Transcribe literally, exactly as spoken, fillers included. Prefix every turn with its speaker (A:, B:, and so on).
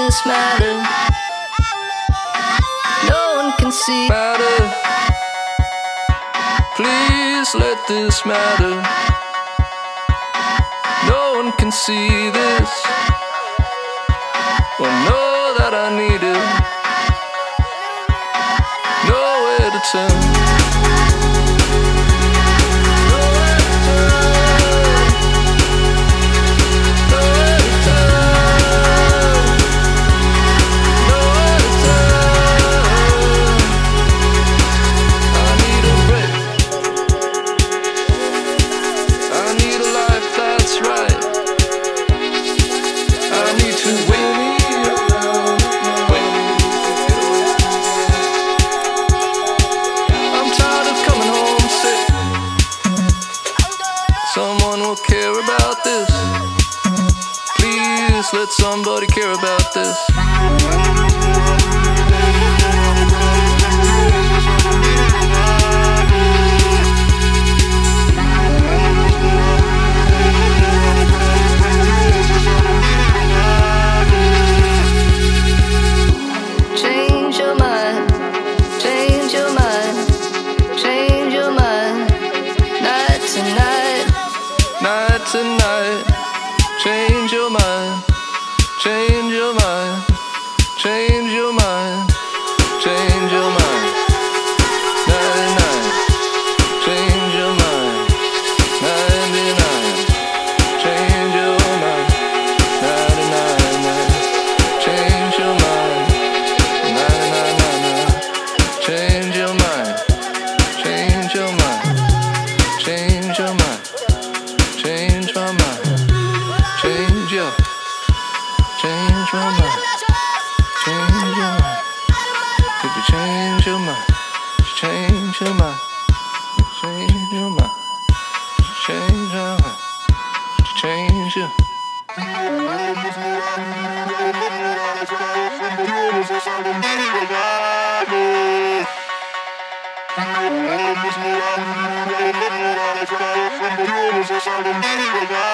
A: this matter. No one can see matter. Please let this matter. No one can see this or know that I need it. Nowhere to turn. Let somebody care about this. Change your mind, change your mind, change your mind. Night to night, night to night. Change your mind. Change your mind, change your mind, change your mind. ninety-nine, change your mind. ninety-nine, change your mind. ninety-nine, change your mind. ninety-nine, change your mind. Change your mind. Change your mind. Change my mind. Change your. Change my mind, change your mind. If you change your mind, change your mind, change your mind, change your mind, change your. Change your.